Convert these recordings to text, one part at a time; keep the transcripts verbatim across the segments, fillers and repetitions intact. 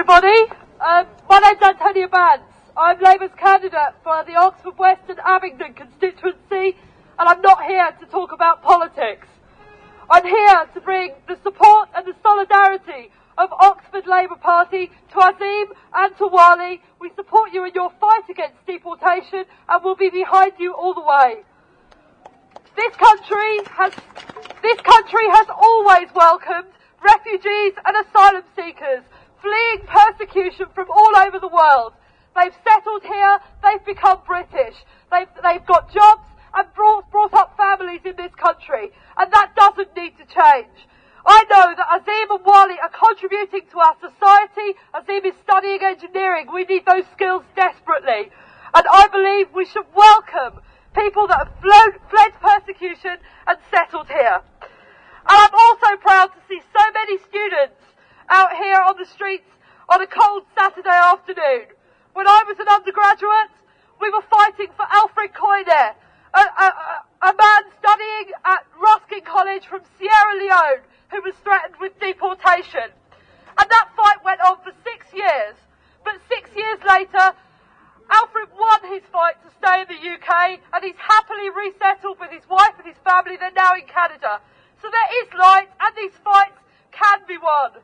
everybody. Um, my name's Antonia Bands. I'm Labour's candidate for the Oxford West and Abingdon constituency, and I'm not here to talk about politics. I'm here to bring the support and the solidarity of Oxford Labour Party to Azim and to Wali. We support you in your fight against deportation and will be behind you all the way. This country has, this country has always welcomed refugees and asylum seekers fleeing persecution from all over the world. They've settled here, they've become British, they've, they've got jobs and brought, brought up families in this country, and that doesn't need to change. I know that Azim and Wali are contributing to our society. Azim is studying engineering. We need those skills desperately. And I believe we should welcome people that have fled, fled persecution and settled here. And I'm also proud to see so many students out here on the streets on a cold Saturday afternoon. When I was an undergraduate, we were fighting for Alfred Koiner, a, a, a man studying at Ruskin College from Sierra Leone who was threatened with deportation. And that fight went on for six years. But six years later, Alfred won his fight to stay in the U K, and he's happily resettled with his wife and his family. They're now in Canada. So there is light, and these fights can be won.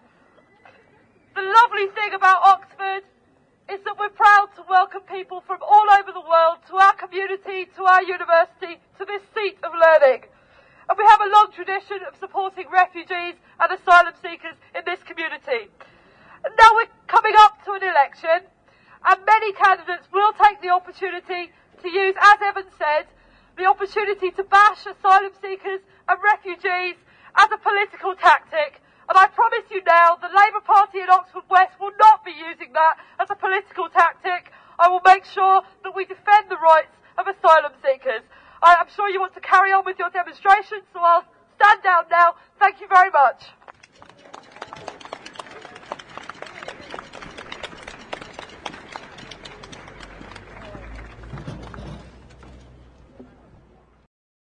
The lovely thing about Oxford is that we're proud to welcome people from all over the world to our community, to our university, to this seat of learning. And we have a long tradition of supporting refugees and asylum seekers in this community. And now we're coming up to an election, and many candidates will take the opportunity to use, as Evan said, the opportunity to bash asylum seekers and refugees as a political tactic. And I promise you now, the Labour Party in Oxford West will not be using that as a political tactic. I will make sure that we defend the rights of asylum seekers. I, I'm sure you want to carry on with your demonstrations, so I'll stand down now. Thank you very much.